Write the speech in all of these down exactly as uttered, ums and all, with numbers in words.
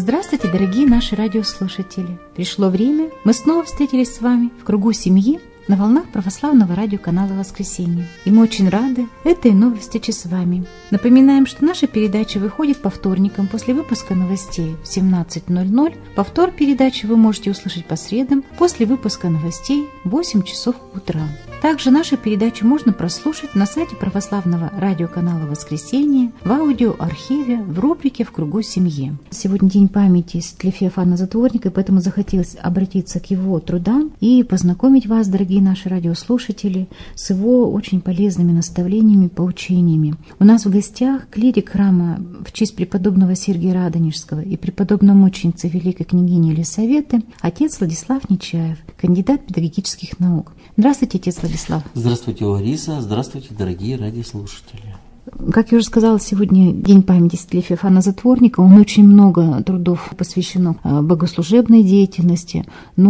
Здравствуйте, дорогие наши радиослушатели! Пришло время, мы снова встретились с вами в кругу семьи на волнах православного радиоканала «Воскресенье». И мы очень рады этой новой встрече с вами. Напоминаем, что наша передача выходит по вторникам после выпуска новостей в семнадцать ноль ноль. Повтор передачи вы можете услышать по средам после выпуска новостей в восемь часов утра. Также нашу передачу можно прослушать на сайте православного радиоканала «Воскресенье» в аудиоархиве в рубрике «В кругу семьи». Сегодня день памяти святителя Феофана Затворника, и поэтому захотелось обратиться к его трудам и познакомить вас, дорогие наши радиослушатели, с его очень полезными наставлениями, поучениями. У нас в гостях клирик храма в честь преподобного Сергия Радонежского и преподобной мученицы великой княгини Елисаветы отец Владислав Нечаев, кандидат педагогических наук. Здравствуйте, отец Владислав. Здравствуйте, Лариса. Здравствуйте, дорогие радиослушатели. Как я уже сказала, сегодня день памяти святителя Феофана Затворника. Он очень много трудов посвящено богослужебной деятельности,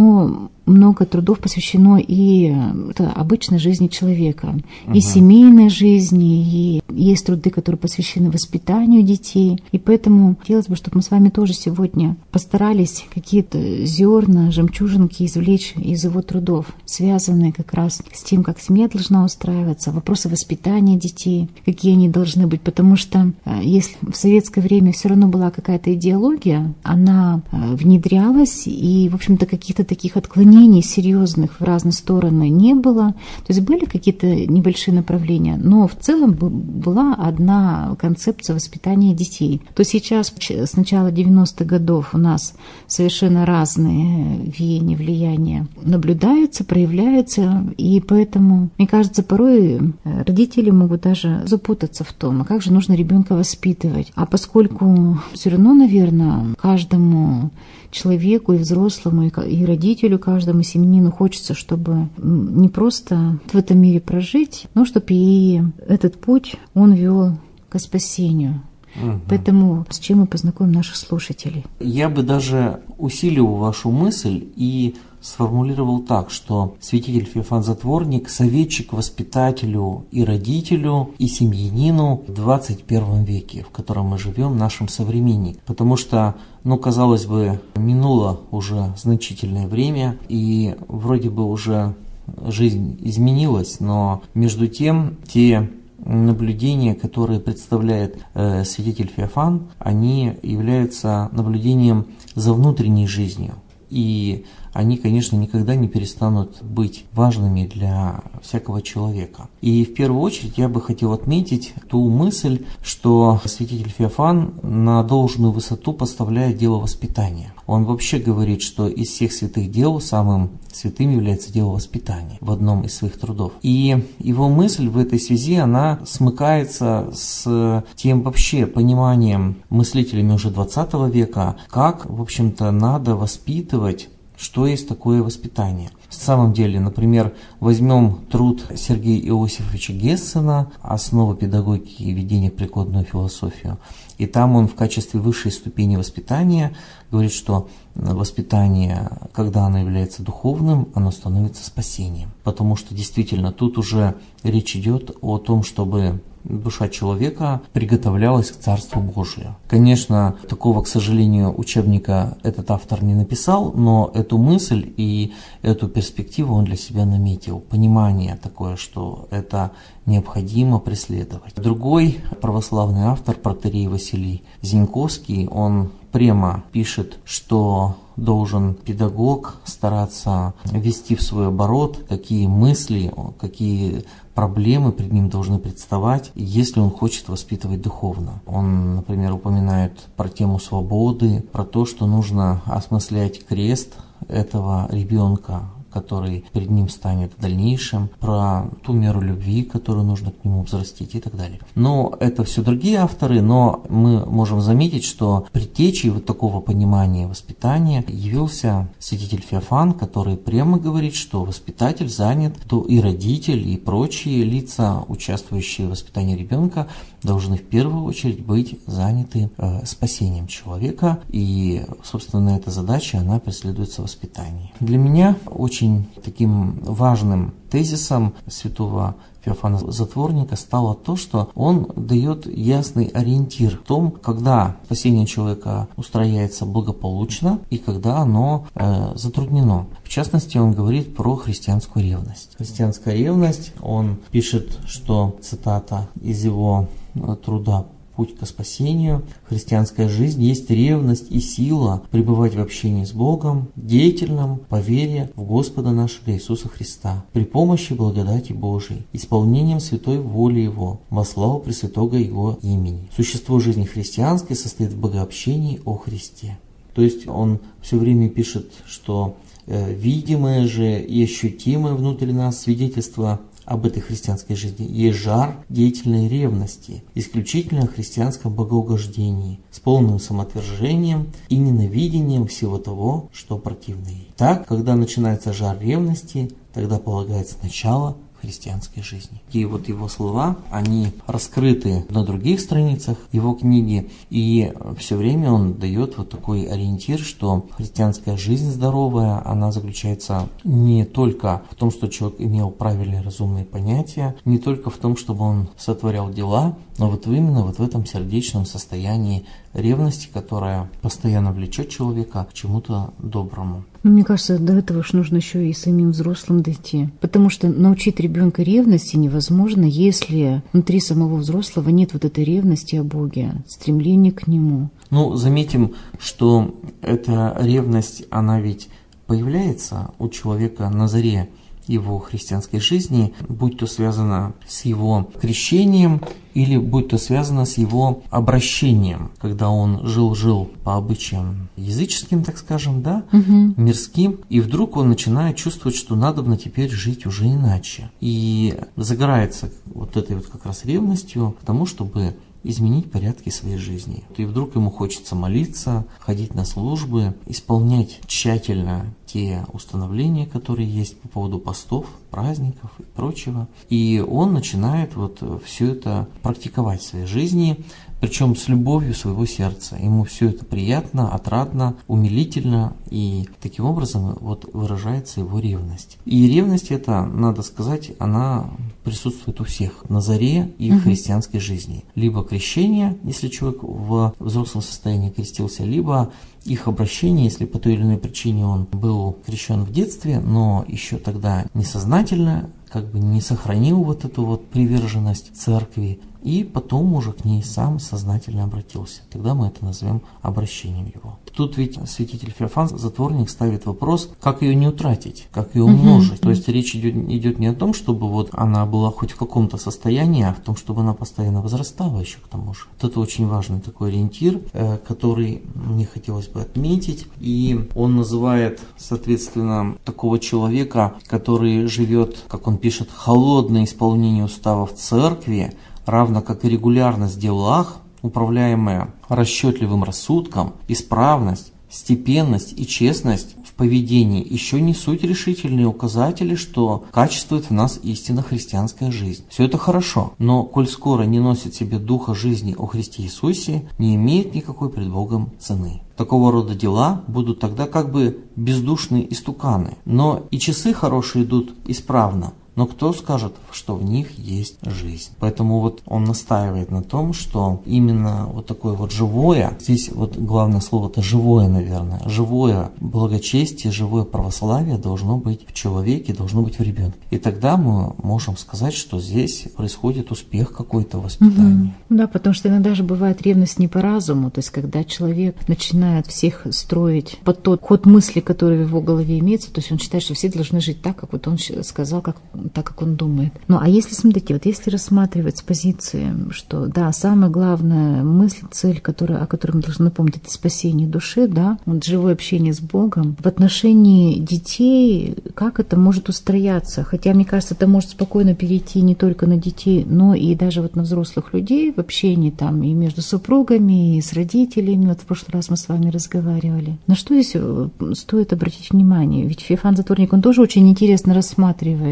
но много трудов посвящено и обычной жизни человека, угу. и семейной жизни, и есть труды, которые посвящены воспитанию детей. И поэтому хотелось бы, чтобы мы с вами тоже сегодня постарались какие-то зерна, жемчужинки извлечь из его трудов, связанные как раз с тем, как семья должна устраиваться, вопросы воспитания детей, какие они должны быть. Потому что если в советское время все равно была какая-то идеология, она внедрялась, и, в общем-то, каких-то таких отклонений серьезных в разные стороны не было. То есть были какие-то небольшие направления, но в целом была одна концепция воспитания детей. То сейчас с начала девяностых годов у нас совершенно разные веяния, влияния наблюдаются, проявляются, и поэтому, мне кажется, порой родители могут даже запутаться в том, а как же нужно ребенка воспитывать. А поскольку все равно, наверное, каждому человеку, и взрослому, и родителю, каждому семьянину хочется, чтобы не просто в этом мире прожить, но чтобы и этот путь он вел к спасению. Угу. Поэтому с чем мы познакомим наших слушателей? Я бы даже усилил вашу мысль и сформулировал так, что святитель Феофан Затворник – советчик воспитателю и родителю, и семьянину в двадцать первом веке, в котором мы живем, нашим современник. Потому что, ну, казалось бы, минуло уже значительное время, и вроде бы уже жизнь изменилась, но между тем те наблюдения, которые представляет э, святитель Феофан, они являются наблюдением за внутренней жизнью. И они, конечно, никогда не перестанут быть важными для всякого человека. И в первую очередь я бы хотел отметить ту мысль, что святитель Феофан на должную высоту поставляет дело воспитания. Он вообще говорит, что из всех святых дел самым святым является дело воспитания в одном из своих трудов. И его мысль в этой связи, она смыкается с тем вообще пониманием мыслителями уже двадцатого века, как, в общем-то, надо воспитывать, что есть такое воспитание. В самом деле, например, возьмем труд Сергея Иосифовича Гессена «Основа педагогики и введение в прикладную философию». И там он в качестве высшей ступени воспитания говорит, что воспитание, когда оно является духовным, оно становится спасением. Потому что действительно тут уже речь идет о том, чтобы душа человека приготовлялась к Царству Божию. Конечно, такого, к сожалению, учебника этот автор не написал, но эту мысль и эту перспективу он для себя наметил. Понимание такое, что это необходимо преследовать. Другой православный автор, протоиерей Василий Зиньковский, он прямо пишет, что должен педагог стараться ввести в свой оборот, какие мысли, какие проблемы перед ним должны представать, если он хочет воспитывать духовно. Он, например, упоминает про тему свободы, про то, что нужно осмыслять крест этого ребенка, который перед ним станет в дальнейшем, про ту меру любви, которую нужно к нему взрастить и так далее. Но это все другие авторы, но мы можем заметить, что предтечей вот такого понимания воспитания явился святитель Феофан, который прямо говорит, что воспитатель занят, то и родитель, и прочие лица, участвующие в воспитании ребенка, должны в первую очередь быть заняты э, спасением человека, и, собственно, эта задача, она преследуется в воспитании. Для меня очень очень таким важным тезисом святого Феофана Затворника стало то, что он дает ясный ориентир в том, когда спасение человека устрояется благополучно и когда оно э, затруднено. В частности, он говорит про христианскую ревность. Христианская ревность, он пишет, что, цитата из его труда «Путь к спасению», христианская жизнь есть ревность и сила пребывать в общении с Богом, деятельном по вере в Господа нашего Иисуса Христа, при помощи благодати Божией, исполнением святой воли Его, во славу Пресвятого Его имени. Существо жизни христианской состоит в богообщении о Христе. То есть он все время пишет, что э, видимое же и ощутимое внутри нас свидетельство об этой христианской жизни есть жар деятельной ревности, исключительно христианском богоугождении, с полным самоотвержением и ненавидением всего того, что противно ей. Так, когда начинается жар ревности, тогда полагается начало христианской жизни. И вот его слова, они раскрыты на других страницах его книги, и все время он дает вот такой ориентир, что христианская жизнь здоровая, она заключается не только в том, что человек имел правильные разумные понятия, не только в том, чтобы он сотворял дела, но вот именно вот в этом сердечном состоянии ревности, которая постоянно влечет человека к чему-то доброму. Мне кажется, до этого ж нужно еще и самим взрослым дойти. Потому что научить ребенка ревности невозможно, если внутри самого взрослого нет вот этой ревности о Боге, стремления к Нему. Ну, заметим, что эта ревность, она ведь появляется у человека на заре его христианской жизни, будь то связано с его крещением или будь то связано с его обращением, когда он жил-жил по обычаям языческим, так скажем, да, угу. мирским, и вдруг он начинает чувствовать, что надобно теперь жить уже иначе. И загорается вот этой вот как раз ревностью к тому, чтобы изменить порядки своей жизни. И вдруг ему хочется молиться, ходить на службы, исполнять тщательно те установления, которые есть по поводу постов, праздников и прочего. И он начинает вот все это практиковать в своей жизни, причем с любовью своего сердца. Ему все это приятно, отрадно, умилительно, и таким образом вот выражается его ревность. И ревность эта, надо сказать, она присутствует у всех на заре их угу. христианской жизни. Либо крещение, если человек в взрослом состоянии крестился, либо их обращение, если по той или иной причине он был крещен в детстве, но еще тогда несознательно, как бы не сохранил вот эту вот приверженность церкви, и потом уже к ней сам сознательно обратился. Тогда мы это назовем обращением его. Тут ведь святитель Феофан Затворник ставит вопрос, как ее не утратить, как ее умножить. Uh-huh. То есть речь идет, идет не о том, чтобы вот она была хоть в каком-то состоянии, а в том, чтобы она постоянно возрастала еще к тому же. Вот это очень важный такой ориентир, который мне хотелось бы отметить. И он называет, соответственно, такого человека, который живет, как он пишет, холодное исполнение уставов церкви, равно как и регулярность в делах, управляемая расчетливым рассудком, исправность, степенность и честность в поведении еще не суть решительные указатели, что качествует в нас истинно христианская жизнь. Все это хорошо, но коль скоро не носит в себе духа жизни о Христе Иисусе, не имеет никакой пред Богом цены. Такого рода дела будут тогда как бы бездушные истуканы, но и часы хорошие идут исправно. Но кто скажет, что в них есть жизнь? Поэтому вот он настаивает на том, что именно вот такое вот живое, здесь вот главное слово-то живое, наверное, живое благочестие, живое православие должно быть в человеке, должно быть в ребенке. И тогда мы можем сказать, что здесь происходит успех какой-то в воспитании. Угу. Да, потому что иногда же бывает ревность не по разуму, то есть когда человек начинает всех строить под тот ход мысли, который в его голове имеется, то есть он считает, что все должны жить так, как вот он сказал, как так, как он думает. Ну, а если, смотрите, вот если рассматривать с позиции, что, да, самая главная мысль, цель, которая, о которой мы должны помнить, это спасение души, да, вот живое общение с Богом. В отношении детей, как это может устрояться? Хотя, мне кажется, это может спокойно перейти не только на детей, но и даже вот на взрослых людей в общении там и между супругами, и с родителями. Вот в прошлый раз мы с вами разговаривали. На что здесь стоит обратить внимание? Ведь Феофан Затворник, он тоже очень интересно рассматривает. Мне кажется,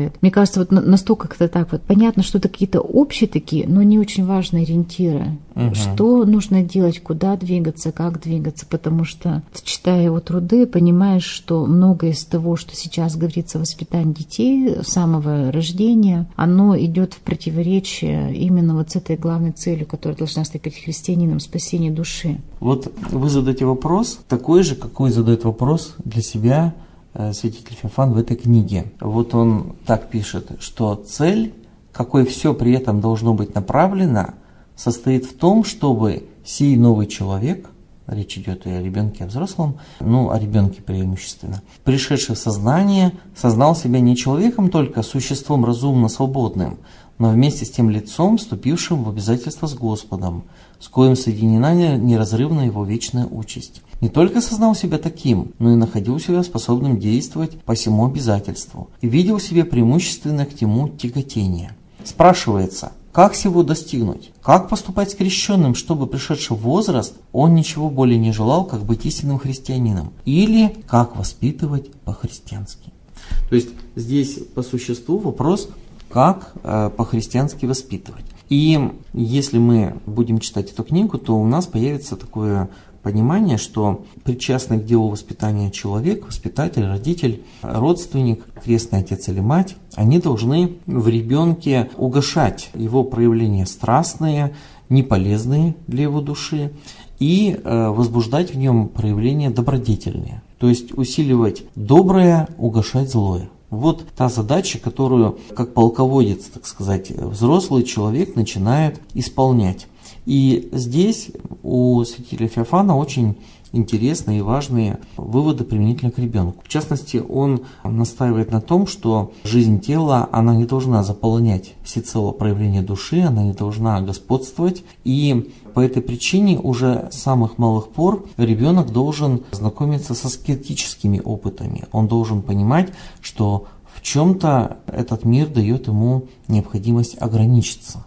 кажется, вот настолько как-то так вот понятно, что это какие-то общие такие, но не очень важные ориентиры. Угу. Что нужно делать, куда двигаться, как двигаться, потому что, читая его труды, понимаешь, что многое из того, что сейчас говорится о воспитании детей с самого рождения, оно идет в противоречие именно вот с этой главной целью, которая должна стать перед христианином — спасение души. Вот вы задаете вопрос, такой же, какой задает вопрос для себя святитель Феофан в этой книге. Вот он так пишет, что цель, какой все при этом должно быть направлено, состоит в том, чтобы сей новый человек, речь идет и о ребенке, и о взрослом, ну, о ребенке преимущественно, пришедший в сознание, сознал себя не человеком только, а существом разумно свободным, но вместе с тем лицом, вступившим в обязательство с Господом, с коим соединена неразрывна его вечная участь. Не только сознал себя таким, но и находил себя способным действовать по всему обязательству и видел себе преимущественно к тему тяготение. Спрашивается, как сего достигнуть? Как поступать с крещенным, чтобы, пришедший в возраст, он ничего более не желал, как быть истинным христианином? Или как воспитывать по-христиански? То есть здесь по существу вопрос, как э, по-христиански воспитывать. И если мы будем читать эту книгу, то у нас появится такое понимание, что причастный к делу воспитания человек, воспитатель, родитель, родственник, крестный отец или мать, они должны в ребенке угашать его проявления страстные, неполезные для его души, и э, возбуждать в нем проявления добродетельные. То есть усиливать доброе, угашать злое. Вот та задача, которую, как полководец, так сказать, взрослый человек начинает исполнять. И здесь у святителя Феофана очень интересные и важные выводы применительно к ребенку. В частности, он настаивает на том, что жизнь тела, она не должна заполнять всецело проявление души, она не должна господствовать. И по этой причине уже с самых малых пор ребенок должен знакомиться со аскетическими опытами. Он должен понимать, что в чем-то этот мир дает ему необходимость ограничиться.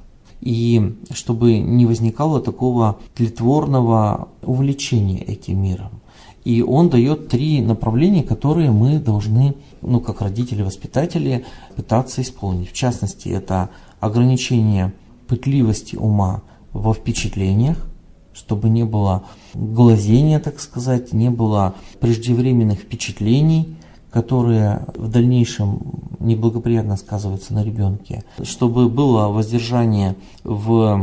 И чтобы не возникало такого тлетворного увлечения этим миром. И он дает три направления, которые мы должны, ну, как родители-воспитатели, пытаться исполнить. В частности, это ограничение пытливости ума во впечатлениях, чтобы не было глазения, так сказать, не было преждевременных впечатлений, которые в дальнейшем неблагоприятно сказываются на ребенке, чтобы было воздержание в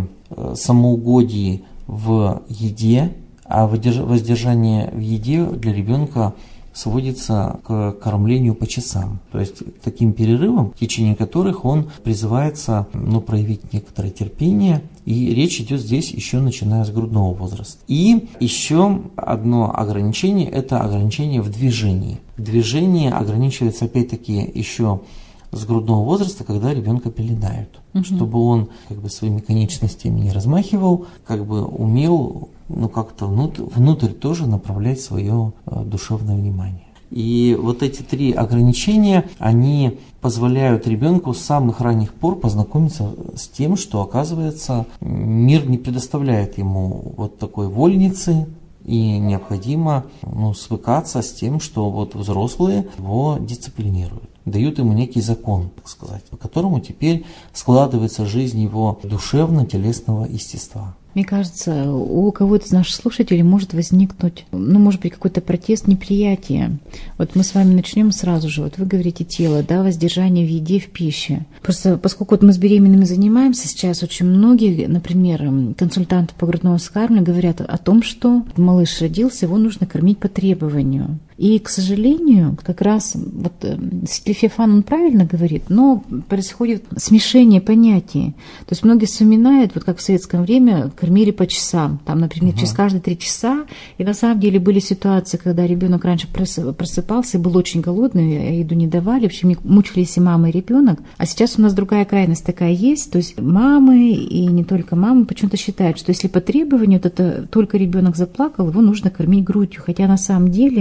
самоугодии в еде, а воздержание в еде для ребенка сводится к кормлению по часам, то есть к таким перерывам, в течение которых он призывается, ну, проявить некоторое терпение, и речь идет здесь еще начиная с грудного возраста. И еще одно ограничение – это ограничение в движении. Движение ограничивается опять-таки еще с грудного возраста, когда ребенка пеленают, угу. чтобы он как бы своими конечностями не размахивал, как бы умел, ну, как-то внутрь, внутрь тоже направлять свое э, душевное внимание. И вот эти три ограничения, они позволяют ребенку с самых ранних пор познакомиться с тем, что, оказывается, мир не предоставляет ему вот такой вольницы, и необходимо, ну, свыкаться с тем, что вот взрослые его дисциплинируют, дают ему некий закон, так сказать, по которому теперь складывается жизнь его душевно-телесного естества. Мне кажется, у кого-то из наших слушателей может возникнуть, ну, может быть, какой-то протест, неприятие. Вот мы с вами начнем сразу же. Вот вы говорите тело, да, воздержание в еде, в пище. Просто поскольку вот мы с беременными занимаемся сейчас, очень многие, например, консультанты по грудному вскармливанию говорят о том, что малыш родился, его нужно кормить по требованию. И, к сожалению, как раз вот святитель Феофан, он правильно говорит, но происходит смешение понятий. То есть многие вспоминают, вот как в советском время кормили по часам, там, например, uh-huh. через каждые три часа. И на самом деле были ситуации, когда ребенок раньше просыпался и был очень голодный, а еду не давали, в общем, мучились и мама, и ребенок. А сейчас у нас другая крайность такая есть, то есть мамы и не только мамы почему-то считают, что если по требованию, то это только ребенок заплакал, его нужно кормить грудью, хотя на самом деле ребенок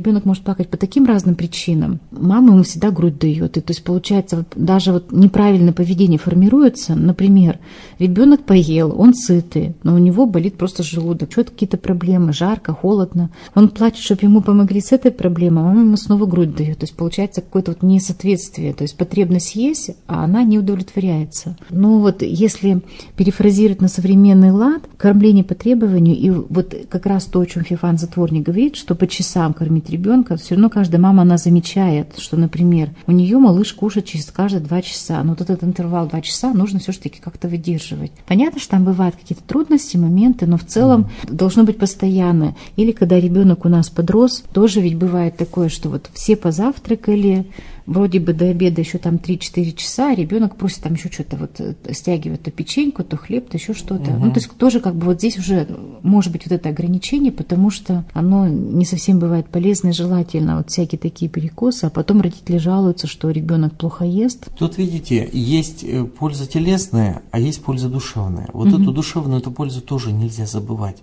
ребенок может плакать по таким разным причинам. Мама ему всегда грудь дает. И то есть получается, вот, даже вот неправильное поведение формируется. Например, ребенок поел, он сытый, но у него болит просто желудок, что-то какие-то проблемы, жарко, холодно. Он плачет, чтобы ему помогли с этой проблемой, а мама ему снова грудь дает. То есть получается какое-то вот несоответствие. То есть потребность есть, а она не удовлетворяется. Но вот если перефразировать на современный лад, кормление по требованию, и вот как раз то, о чем Феофан Затворник говорит, что по часам кормить ребенка, все равно каждая мама, она замечает, что, например, у нее малыш кушает через каждые два часа, но вот этот интервал два часа нужно все-таки как-то выдерживать. Понятно, что там бывают какие-то трудности, моменты, но в целом должно быть постоянно. Или когда ребенок у нас подрос, тоже ведь бывает такое, что вот все позавтракали, вроде бы до обеда еще там три-четыре часа, а ребенок просит там еще что-то вот стягивать, то печеньку, то хлеб, то еще что-то. Угу. Ну, то есть тоже как бы вот здесь уже может быть вот это ограничение, потому что оно не совсем бывает полезно и желательно, вот всякие такие перекосы, а потом родители жалуются, что ребенок плохо ест. Тут, видите, есть польза телесная, а есть польза душевная. Вот угу. эту душевную эту пользу тоже нельзя забывать,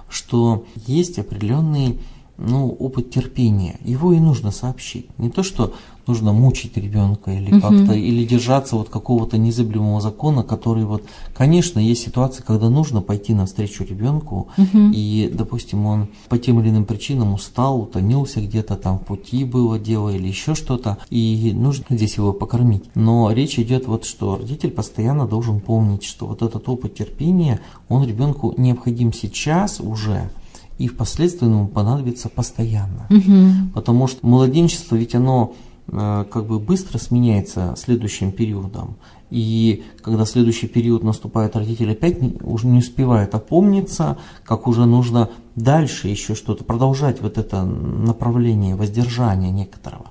что есть определенный ну, опыт терпения. Его и нужно сообщить. Не то, что нужно мучить ребенка или uh-huh. как-то, или держаться вот какого-то незыблемого закона, который вот, конечно, есть ситуации, когда нужно пойти навстречу ребенку, uh-huh. и, допустим, он по тем или иным причинам устал, утомился где-то там в пути было дело или еще что-то, и нужно здесь его покормить. Но речь идет вот, что родитель постоянно должен помнить, что вот этот опыт терпения, он ребенку необходим сейчас уже, и впоследствии ему понадобится постоянно. Угу. Потому что младенчество, ведь оно э, как бы быстро сменяется следующим периодом. И когда следующий период наступает, родитель опять не, уже не успевает опомниться, как уже нужно дальше еще что-то, продолжать вот это направление воздержания некоторого.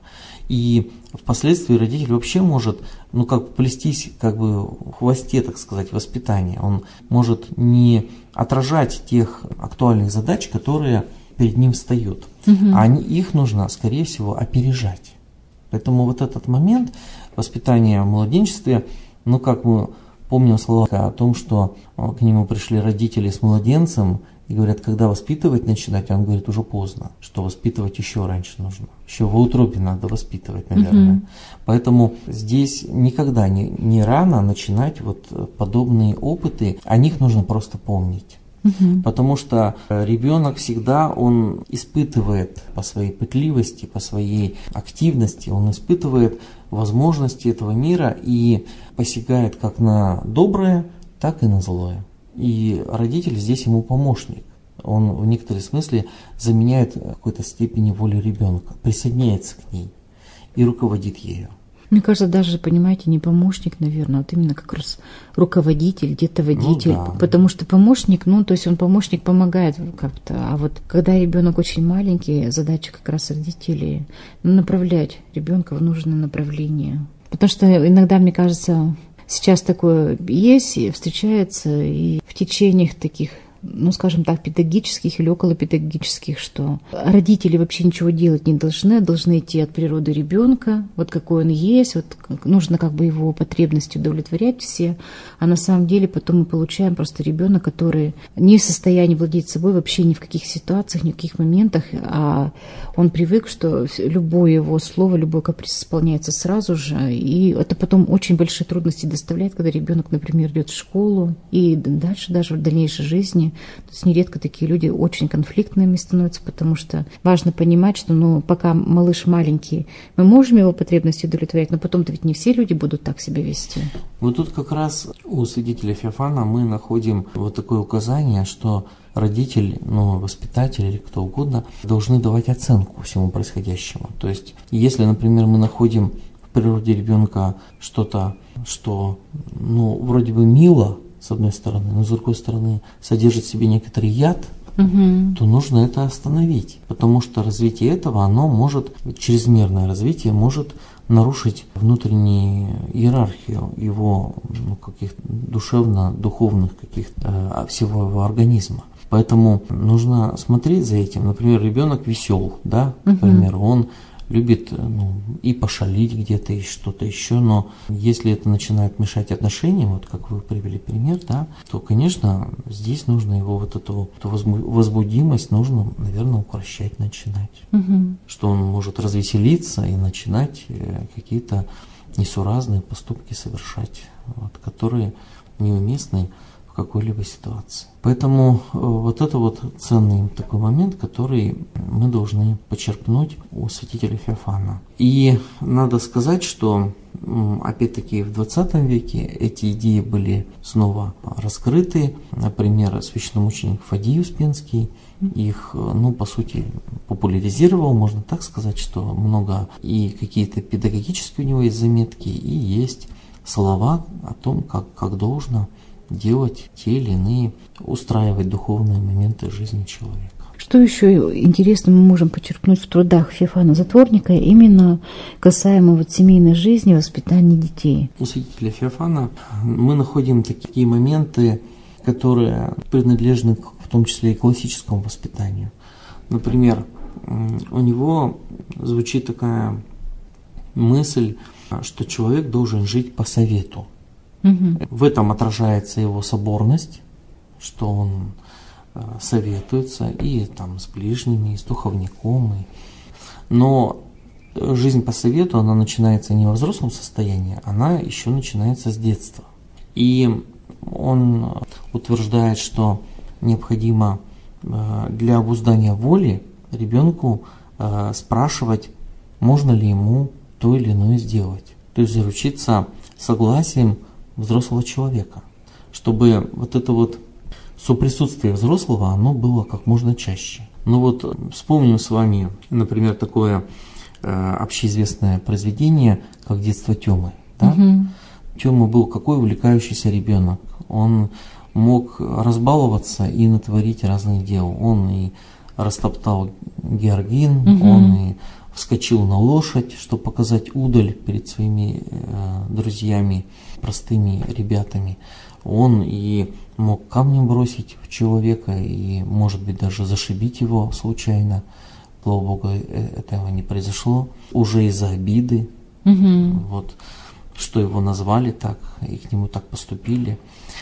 И впоследствии родитель вообще может, ну, как плестись, как бы в хвосте, так сказать, воспитания. Он может не отражать тех актуальных задач, которые перед ним встают. Угу. А они, их нужно, скорее всего, опережать. Поэтому вот этот момент воспитания в младенчестве, ну, как мы помним слова о том, что к нему пришли родители с младенцем, и говорят, когда воспитывать начинать, он говорит, уже поздно, что воспитывать еще раньше нужно. Еще в утробе надо воспитывать, наверное. Угу. Поэтому здесь никогда не, не рано начинать вот подобные опыты, о них нужно просто помнить. Угу. Потому что ребенок всегда, он испытывает по своей пытливости, по своей активности, он испытывает возможности этого мира и посягает как на доброе, так и на злое. И родитель здесь ему помощник. Он в некотором смысле заменяет в какой-то степени волю ребенка, присоединяется к ней и руководит ею. Мне кажется, даже, понимаете, не помощник, наверное, а вот именно как раз руководитель, где-то водитель. Ну, да. Потому что помощник, ну, то есть он помощник помогает как-то. А вот когда ребенок очень маленький, задача как раз родителей ну, направлять ребенка в нужное направление. Потому что иногда, мне кажется, сейчас такое есть и встречается и в течениях таких, ну, скажем так, педагогических или околопедагогических, что родители вообще ничего делать не должны, должны идти от природы ребенка, вот какой он есть, вот нужно как бы его потребности удовлетворять все, а на самом деле потом мы получаем просто ребенка, который не в состоянии владеть собой вообще ни в каких ситуациях, ни в каких моментах, а он привык, что любое его слово, любой каприз исполняется сразу же, и это потом очень большие трудности доставляет, когда ребенок, например, идет в школу и дальше даже в дальнейшей жизни. То есть нередко такие люди очень конфликтными становятся, потому что важно понимать, что ну, пока малыш маленький, мы можем его потребности удовлетворять, но потом-то ведь не все люди будут так себя вести. Вот тут как раз у святителя Феофана мы находим вот такое указание, что родитель, ну, воспитатель или кто угодно должны давать оценку всему происходящему. То есть, если, например, мы находим в природе ребенка что-то, что, ну, вроде бы мило, с одной стороны, но с другой стороны содержит в себе некоторый яд, угу. то нужно это остановить, потому что развитие этого, оно может, чрезмерное развитие может нарушить внутреннюю иерархию его ну, каких душевно-духовных каких-то всего его организма. Поэтому нужно смотреть за этим. Например, ребенок весел, да, например, угу. он любит ну, и пошалить где-то, и что-то еще, но если это начинает мешать отношениям, вот как вы привели пример, да, то, конечно, здесь нужно его вот эту, эту возбудимость нужно, наверное, укрощать начинать, угу. Что он может развеселиться и начинать какие-то несуразные поступки совершать, вот, которые неуместны в какой-либо ситуации. Поэтому э, вот это вот ценный такой момент, который мы должны почерпнуть у святителя Феофана. И надо сказать, что э, опять-таки в двадцатом веке эти идеи были снова раскрыты. Например, священномученик Фадий Успенский их, ну, по сути, популяризировал, можно так сказать, что много и какие-то педагогические у него есть заметки, и есть слова о том, как, как должно делать те или иные, устраивать духовные моменты жизни человека. Что еще интересно мы можем почерпнуть в трудах Феофана Затворника именно касаемо вот семейной жизни, воспитания детей? У святителя Феофана мы находим такие моменты, которые принадлежны в том числе и классическому воспитанию. Например, у него звучит такая мысль, что человек должен жить по совету. Угу. В этом отражается его соборность, что он советуется и там с ближними, и с духовником. И... Но жизнь по совету, она начинается не во взрослом состоянии, она еще начинается с детства. И он утверждает, что необходимо для обуздания воли ребенку спрашивать, можно ли ему то или иное сделать. То есть заручиться согласием взрослого человека, чтобы вот это вот соприсутствие взрослого, оно было как можно чаще. Ну вот вспомним с вами, например, такое э, общеизвестное произведение, как «Детство Тёмы». Да? Угу. Тёма был какой увлекающийся ребенок. Он мог разбаловаться и натворить разных дел. Он и растоптал Георгин, угу. Он и вскочил на лошадь, чтобы показать удаль перед своими э, друзьями, простыми ребятами. Он и мог камнем бросить в человека и, может быть, даже зашибить его случайно. Слава Богу, этого не произошло. Уже из-за обиды, угу. вот, что его назвали так, и к нему так поступили.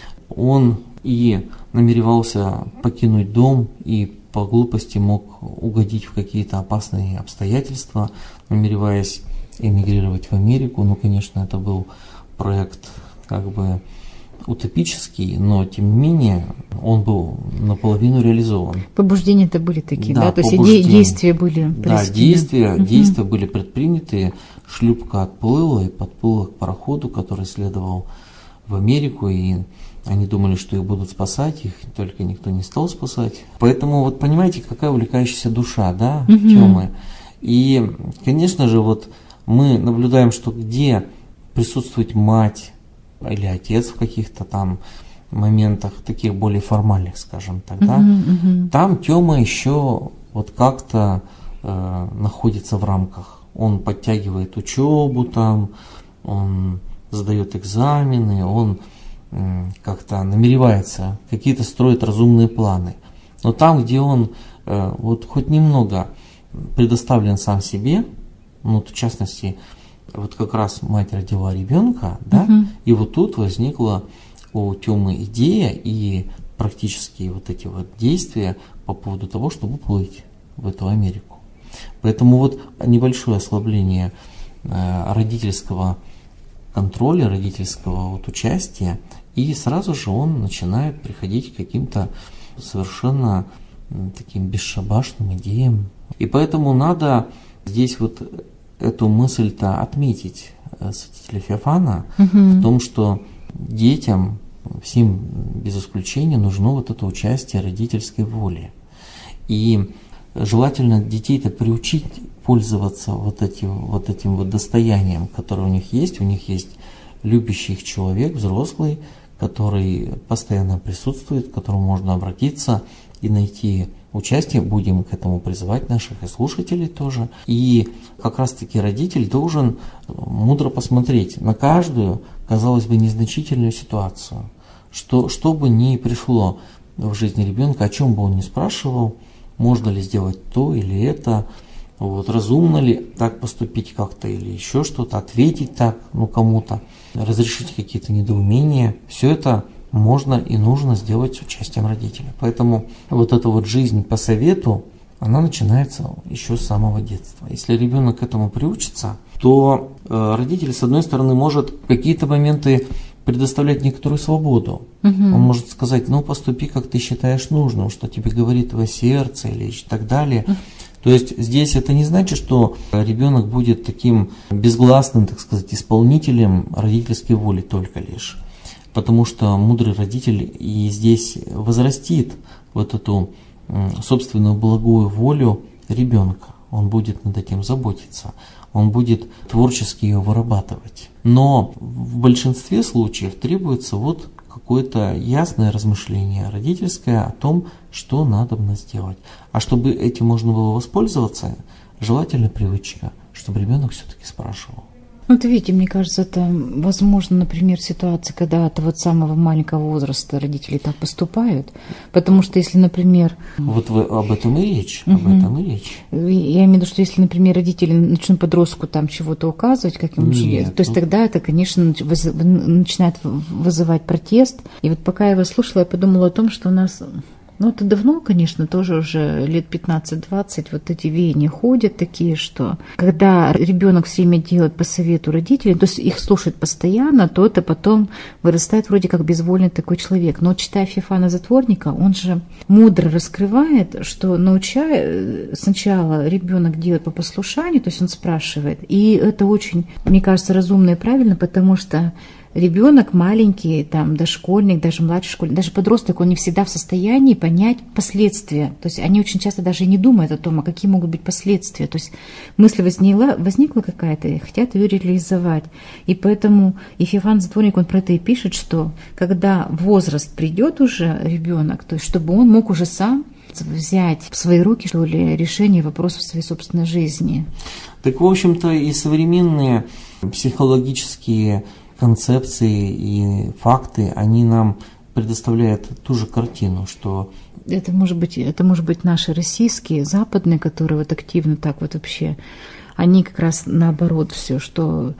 Он и намеревался покинуть дом, и по глупости мог угодить в какие-то опасные обстоятельства, намереваясь эмигрировать в Америку. Ну, конечно, это был проект как бы утопический, но тем не менее он был наполовину реализован. Побуждения-то были такие, да? да? То есть действия были предприняты. Да, действия, угу. действия были предприняты, шлюпка отплыла и подплыла к пароходу, который следовал в Америку, и они думали, что их будут спасать, их только никто не стал спасать. Поэтому вот понимаете, какая увлекающаяся душа, да, угу. Тёмы. И, конечно же, вот мы наблюдаем, что где присутствует мать или отец в каких-то там моментах, таких более формальных, скажем так, да, угу, угу. там Тёма еще вот как-то э, находится в рамках. Он подтягивает учебу там, он сдает экзамены, он э, как-то намеревается, какие-то строит разумные планы. Но там, где он э, вот хоть немного предоставлен сам себе, ну, в частности, вот как раз мать родила ребенка, да, угу. и вот тут возникла у Тёмы идея и практически вот эти вот действия по поводу того, чтобы уплыть в эту Америку. Поэтому вот небольшое ослабление э, родительского контроля, родительского вот участия, и сразу же он начинает приходить к каким-то совершенно э, таким бесшабашным идеям. И поэтому надо здесь вот эту мысль-то отметить э, святителя Феофана угу. в том, что детям, всем без исключения, нужно вот это участие родительской воли. И желательно детей-то приучить пользоваться вот этим, вот этим вот достоянием, которое у них есть. У них есть любящий их человек, взрослый, который постоянно присутствует, к которому можно обратиться и найти участие. Будем к этому призывать наших и слушателей тоже. И как раз-таки родитель должен мудро посмотреть на каждую, казалось бы, незначительную ситуацию. Что, что бы ни пришло в жизни ребенка, о чем бы он ни спрашивал, можно ли сделать то или это, Вот, разумно ли так поступить как-то или еще что-то, ответить так, ну, кому-то, разрешить какие-то недоумения. Все это можно и нужно сделать с участием родителей. Поэтому вот эта вот жизнь по совету, она начинается еще с самого детства. Если ребенок к этому приучится, то э, родитель, с одной стороны, может в какие-то моменты предоставлять некоторую свободу. Угу. Он может сказать, ну, поступи, как ты считаешь нужным, что тебе говорит твое сердце или так далее. Угу. То есть здесь это не значит, что ребенок будет таким безгласным, так сказать, исполнителем родительской воли только лишь. Потому что мудрый родитель и здесь возрастит вот эту собственную благую волю ребенка. Он будет над этим заботиться, он будет творчески ее вырабатывать. Но в большинстве случаев требуется вот какое-то ясное размышление родительское о том, что надо сделать. А чтобы этим можно было воспользоваться, желательно привычка, чтобы ребенок все-таки спрашивал. Вот видите, мне кажется, это возможно, например, ситуация, когда от вот самого маленького возраста родители так поступают, потому что если, например... Вот вы, об этом и речь, угу. об этом и речь. Я имею в виду, что если, например, родители начнут подростку там чего-то указывать, как ему делать, то есть тогда это, конечно, выз... начинает вызывать протест. И вот пока я его слушала, я подумала о том, что у нас... Ну, это давно, конечно, тоже уже лет пятнадцать-двадцать вот эти веяния ходят такие, что когда ребенок все время делает по совету родителей, то есть их слушает постоянно, то это потом вырастает вроде как безвольный такой человек. Но читая Феофана Затворника, он же мудро раскрывает, что научая сначала ребенок делать по послушанию, то есть он спрашивает, и это очень, мне кажется, разумно и правильно, потому что ребенок маленький, там, дошкольник, даже младший школьник, даже подросток, он не всегда в состоянии понять последствия. То есть они очень часто даже и не думают о том, а какие могут быть последствия. То есть мысль возникла, возникла какая-то, и хотят ее реализовать. И поэтому и Феофан Затворник, он про это и пишет, что когда возраст придет уже ребенок, то есть чтобы он мог уже сам взять в свои руки, что ли, решение вопросов своей собственной жизни. Так, в общем-то, и современные психологические концепции и факты, они нам предоставляют ту же картину, что... Это может быть, это может быть наши российские, западные, которые вот активно так вот вообще, они как раз наоборот все, что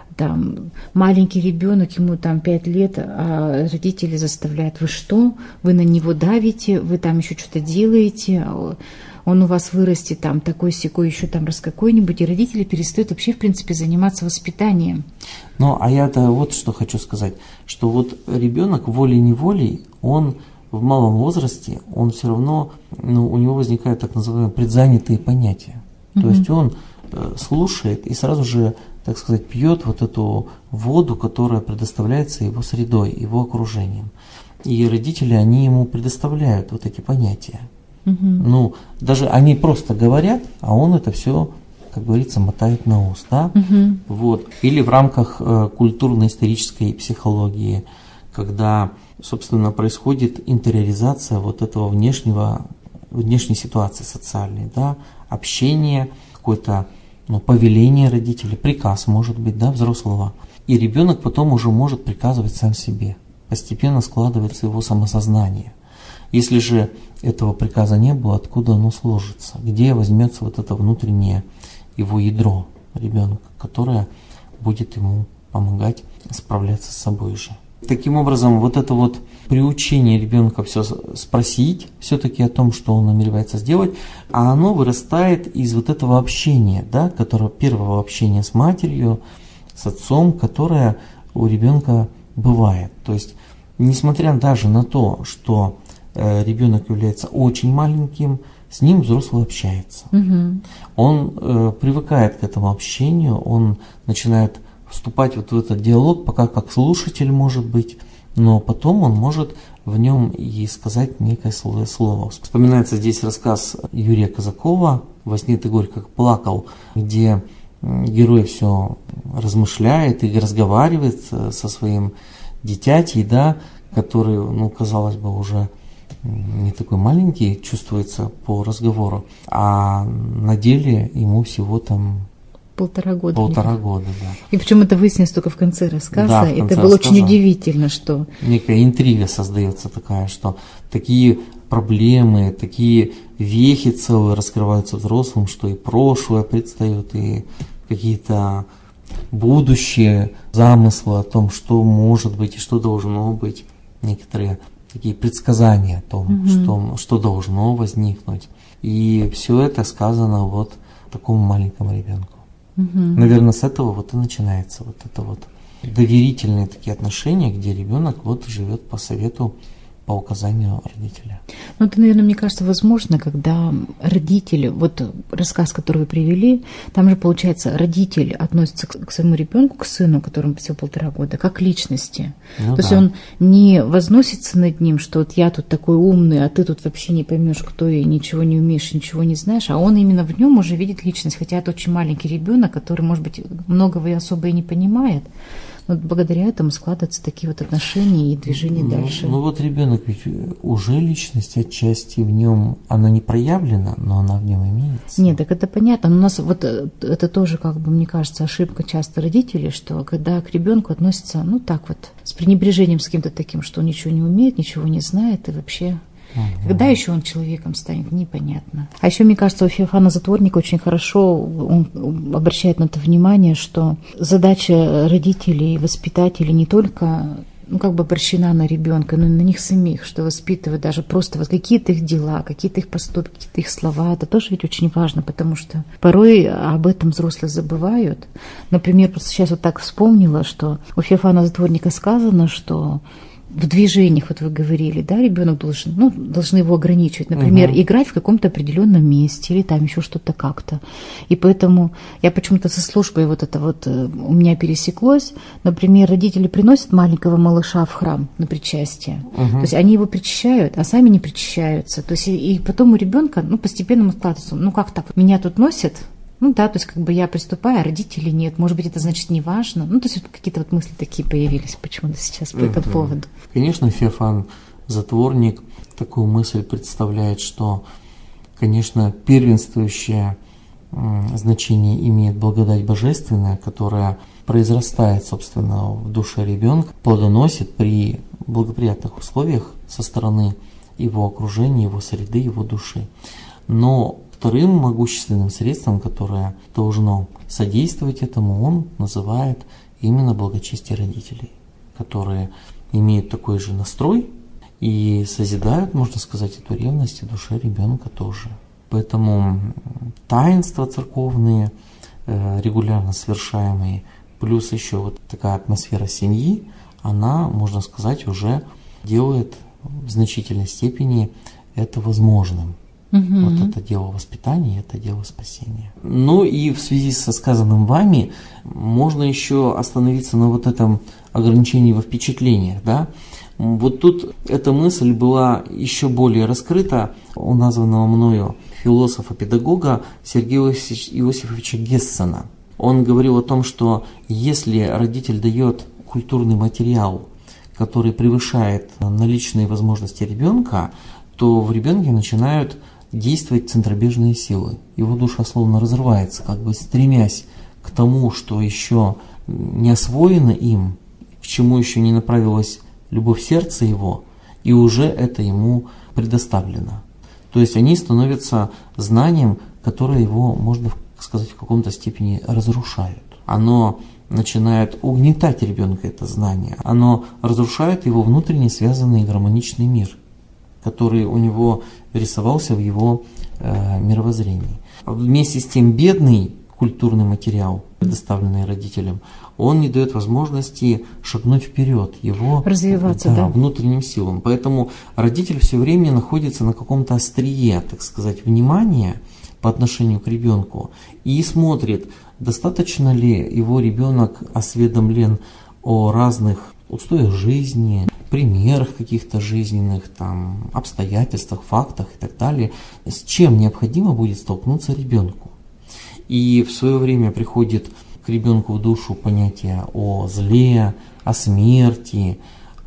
там маленький ребенок, ему там пять лет, а родители заставляют, вы что, вы на него давите, вы там еще что-то делаете, он у вас вырастет там такой-сякой, еще там раз какой-нибудь, и родители перестают вообще, в принципе, заниматься воспитанием. Ну, а я-то вот что хочу сказать, что вот ребенок волей-неволей, он в малом возрасте, он все равно, ну, у него возникают так называемые предзанятые понятия. Mm-hmm. То есть он э, слушает и сразу же, так сказать, пьет вот эту воду, которая предоставляется его средой, его окружением. И родители, они ему предоставляют вот эти понятия. Угу. Ну, даже они просто говорят, а он это все, как говорится, мотает на ус, да? Угу. Вот. Или в рамках э, культурно-исторической психологии, когда, собственно, происходит интериоризация вот этого внешнего, внешней ситуации социальной, да? Общение, какое-то, ну, повеление родителей, приказ, может быть, да, взрослого. И ребенок потом уже может приказывать сам себе. Постепенно складывается его самосознание. Если же этого приказа не было, откуда оно сложится? Где возьмется вот это внутреннее его ядро ребенка, которое будет ему помогать справляться с собой же? Таким образом, вот это вот приучение ребенка все спросить все-таки о том, что он намеревается сделать, а оно вырастает из вот этого общения, да, которого, первого общения с матерью, с отцом, которое у ребенка бывает. То есть, несмотря даже на то, что ребенок является очень маленьким, с ним взрослый общается. Угу. Он э, привыкает к этому общению, он начинает вступать вот в этот диалог, пока как слушатель может быть, но потом он может в нем и сказать некое слово. Вспоминается здесь рассказ Юрия Казакова «Во сне ты горько плакал», где герой все размышляет и разговаривает со своим дитятей, да, который, ну, казалось бы, уже не такой маленький, чувствуется по разговору, а на деле ему всего там Полтора года. Полтора года, да. И причем это выяснилось только в конце рассказа. Да, в конце это было рассказа. Очень удивительно, что... Некая интрига создается такая, что такие проблемы, такие вехи целые раскрываются взрослым, что и прошлое предстает, и какие-то будущие замыслы о том, что может быть и что должно быть. Некоторые такие предсказания о том, угу. что, что должно возникнуть. И все это сказано вот такому маленькому ребенку. Угу. Наверное, с этого вот и начинается вот это вот доверительные такие отношения, где ребенок вот живет по совету, по указанию родителя. Ну, это, наверное, мне кажется, возможно, когда родители, вот рассказ, который вы привели, там же, получается, родитель относится к, к своему ребенку, к сыну, которому всего полтора года, как к личности. Ну, То да. есть он не возносится над ним, что вот я тут такой умный, а ты тут вообще не поймешь, кто я, ничего не умеешь, ничего не знаешь, а он именно в нем уже видит личность, хотя это очень маленький ребенок, который, может быть, многого и особо и не понимает. Вот благодаря этому складываются такие вот отношения и движения ну, дальше. Ну вот ребенок ведь уже личность отчасти в нем, она не проявлена, но она в нем имеется. Нет, так это понятно. Но у нас вот это тоже, как бы, мне кажется, ошибка часто родителей, что когда к ребенку относятся, ну так вот, с пренебрежением с каким-то таким, что он ничего не умеет, ничего не знает и вообще... Угу. Когда еще он человеком станет, непонятно. А еще, мне кажется, у Феофана Затворника очень хорошо он обращает на это внимание, что задача родителей, воспитателей не только, ну, как бы обращена на ребенка, но и на них самих, что воспитывать даже просто вот какие-то их дела, какие-то их поступки, какие-то их слова. Это тоже ведь очень важно, потому что порой об этом взрослые забывают. Например, просто сейчас вот так вспомнила, что у Феофана Затворника сказано, что в движениях, вот вы говорили, да, ребенок должен, ну, должны его ограничивать, например, угу. играть в каком-то определенном месте или там еще что-то как-то. И поэтому я почему-то со службой вот это вот у меня пересеклось. Например, родители приносят маленького малыша в храм на причастие. Угу. То есть они его причащают, а сами не причащаются. То есть и, и потом у ребенка, ну, постепенно складывается, ну, как так, меня тут носят. Ну да, то есть как бы я приступаю, а родителей нет. Может быть, это значит не важно. Ну, то есть какие-то вот мысли такие появились почему-то сейчас по этому поводу. Конечно, Феофан Затворник такую мысль представляет, что, конечно, первенствующее значение имеет благодать божественная, которая произрастает, собственно, в душе ребенка, плодоносит при благоприятных условиях со стороны его окружения, его среды, его души. Но вторым могущественным средством, которое должно содействовать этому, он называет именно благочестие родителей, которые имеют такой же настрой и созидают, можно сказать, эту ревность в душе ребенка тоже. Поэтому таинства церковные, регулярно совершаемые, плюс еще вот такая атмосфера семьи, она, можно сказать, уже делает в значительной степени это возможным. Угу. Вот это дело воспитания, это дело спасения. Ну и в связи со сказанным вами можно еще остановиться на вот этом ограничении во впечатлениях, да? Вот тут эта мысль была еще более раскрыта у названного мною философа-педагога Сергея Иосифовича Гессена. Он говорил о том, что если родитель дает культурный материал, который превышает наличные возможности ребенка, то в ребенке начинают действовать центробежные силы. Его душа словно разрывается, как бы стремясь к тому, что еще не освоено им, к чему еще не направилась любовь сердца его, и уже это ему предоставлено. То есть они становятся знанием, которое его, можно сказать, в каком-то степени разрушает. Оно начинает угнетать ребенка, это знание. Оно разрушает его внутренне связанный гармоничный мир, который у него рисовался в его э, мировоззрении. Вместе с тем бедный культурный материал, предоставленный родителям, он не дает возможности шагнуть вперед, его развиваться, да, да. внутренним силам. Поэтому родитель все время находится на каком-то острие, так сказать, внимания по отношению к ребенку и смотрит, достаточно ли его ребенок осведомлен о разных устоях жизни, примерах каких-то жизненных, там, обстоятельствах, фактах и так далее, с чем необходимо будет столкнуться ребенку. И в свое время приходит к ребенку в душу понятие о зле, о смерти,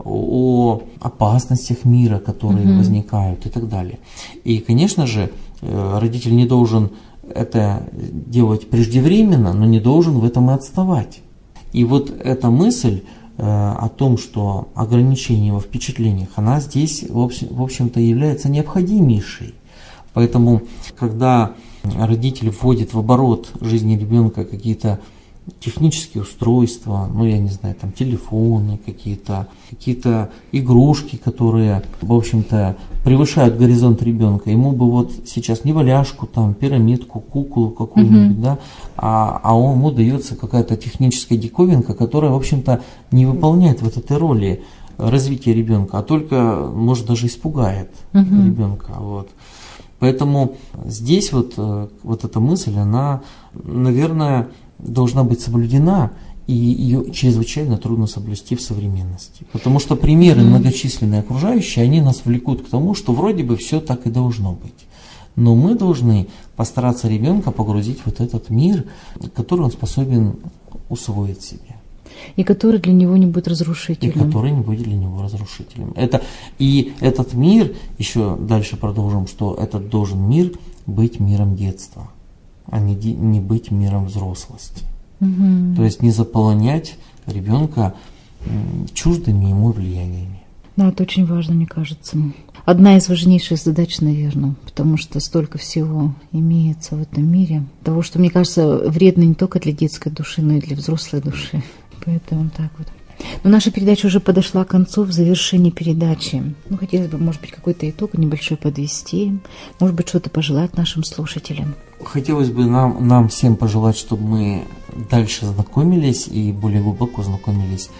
о опасностях мира, которые угу. возникают и так далее. И, конечно же, родитель не должен это делать преждевременно, но не должен в этом и отставать. И вот эта мысль э, о том, что ограничение во впечатлениях, она здесь, в, общем, в общем-то, является необходимейшей. Поэтому, когда родитель вводит в оборот жизни ребенка какие-то технические устройства, ну, я не знаю, там, телефоны какие-то, какие-то игрушки, которые, в общем-то, превышают горизонт ребенка. Ему бы вот сейчас не валяшку, там, пирамидку, куклу какую-нибудь, mm-hmm. да, а, а ему дается какая-то техническая диковинка, которая, в общем-то, не выполняет вот этой роли развития ребенка, а только, может, даже испугает mm-hmm. ребенка. Вот. Поэтому здесь вот, вот эта мысль, она, наверное, должна быть соблюдена, и ее чрезвычайно трудно соблюсти в современности. Потому что примеры многочисленные окружающие, они нас влекут к тому, что вроде бы все так и должно быть. Но мы должны постараться ребенка погрузить в вот этот мир, который он способен усвоить себе. И который для него не будет разрушительным. И который не будет для него разрушительным. Это, и этот мир, еще дальше продолжим, что этот должен мир быть миром детства, а не, не быть миром взрослости. Угу. То есть не заполонять ребенка чуждыми ему влияниями. Да, это очень важно, мне кажется. Одна из важнейших задач, наверное, потому что столько всего имеется в этом мире. Того, что, мне кажется, вредно не только для детской души, но и для взрослой души. Поэтому так вот. Но наша передача уже подошла к концу, в завершении передачи. Ну, хотелось бы, может быть, какой-то итог небольшой подвести, может быть, что-то пожелать нашим слушателям. Хотелось бы нам, нам всем пожелать, чтобы мы дальше знакомились и более глубоко знакомились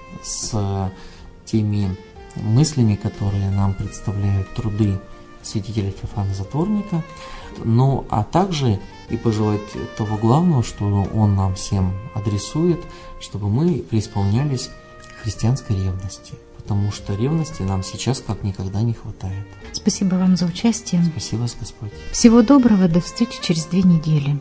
с теми мыслями, которые нам представляют труды святителя Феофана Затворника, ну, а также и пожелать того главного, что он нам всем адресует, чтобы мы преисполнялись христианской ревности, потому что ревности нам сейчас как никогда не хватает. Спасибо вам за участие. Спасибо вас, Господь. Всего доброго, до встречи через две недели.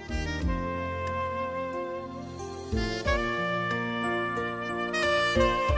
Thank you.